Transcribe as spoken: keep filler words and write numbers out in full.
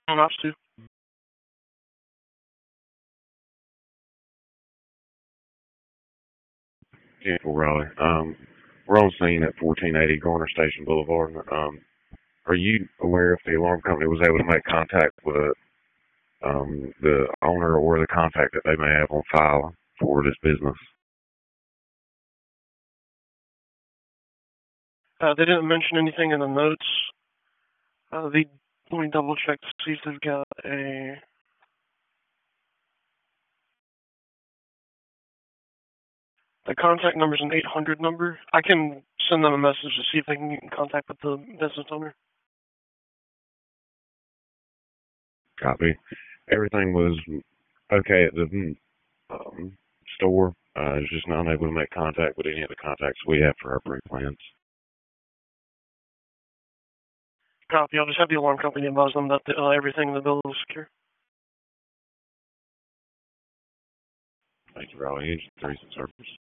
Ops two. Yeah, for Raleigh. Um, we're on scene at fourteen eighty Garner Station Boulevard. Um, are you aware if the alarm company was able to make contact with um, the owner or the contact that they may have on file for this business? Uh, they didn't mention anything in the notes. Uh, the, let me double check to see if they've got a... The contact number is an eight hundred number. I can send them a message to see if they can get in contact with the business owner. Copy. Everything was okay at the um, store. Uh, I was just not able to make contact with any of the contacts we have for our pre-plans. Copy. I'll just have the alarm company advise them that the, uh, everything in the building is secure. Thank you, Raleigh. Engine three service.